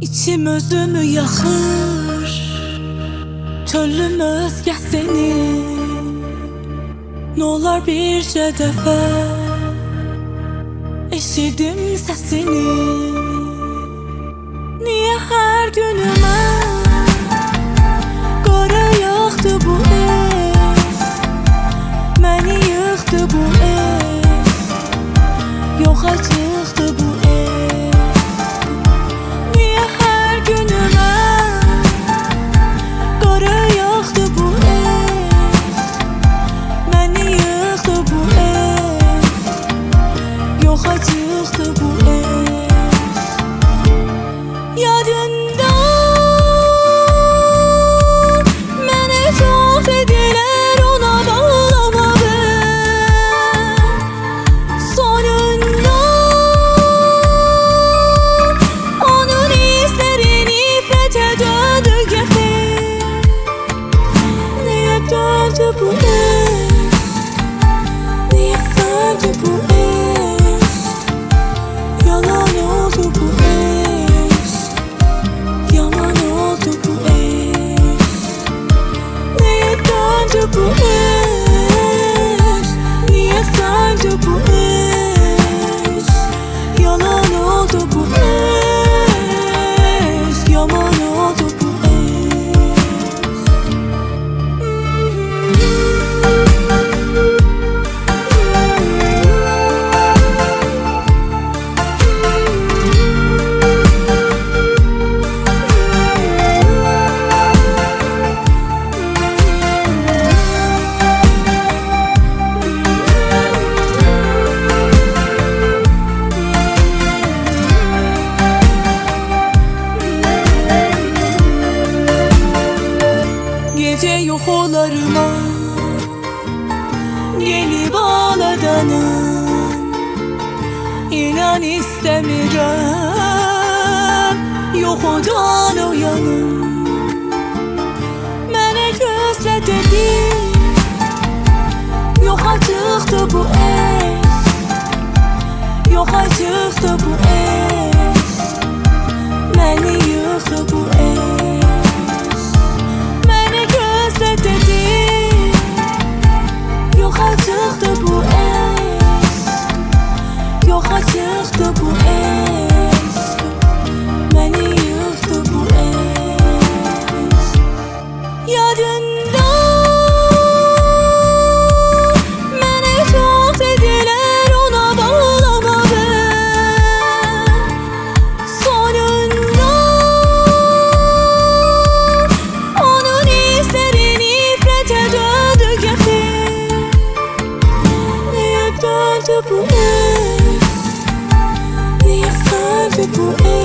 İçim özümü yaxır, çölüm özgə seni. N'olar bircə dəfə eşidim səsini. Niyə hər günümə qara yağdı bu eşq, məni yıxdı bu eşq, yoxa çıxdı bu eşq. Niyə hər günümə qara yağdı bu eşq, məni yıxdı bu eşq, yoxa çıxdı bu eşq. Yadında mənə çox dedilər, ona bağlama ben. Sonunda onun izləri nifrətə döndü gəfir. Niyə döndü bu eşq, niyə söndü bu eşq, yalan oldu bu eşq, yaman oldu bu eşq. Niyə döndü bu eşq, niyə söndü bu eşq, yalan oldu bu eşq, yaman oldu bu eşq. Gece yok olarıma gelip ağladanım. İnan istemirəm, yok odan uyanım. Mənə gözlə dedi, yoxa çıxdı bu eşq, yoxa çıxdı bu eşq, məni yıxdı bu eşq. Mənə gözlə dedi, yoxa çıxdı bu eşq, yoxa çıxdı bu eşq, məni yıxdı bu eşq. Yadında mənə çox dedilər, ona bağlama ben. Sonunda onun izləri nifrətə döndü gəfir. Niyə döndü bu eşq, niyə söndü bu eşq,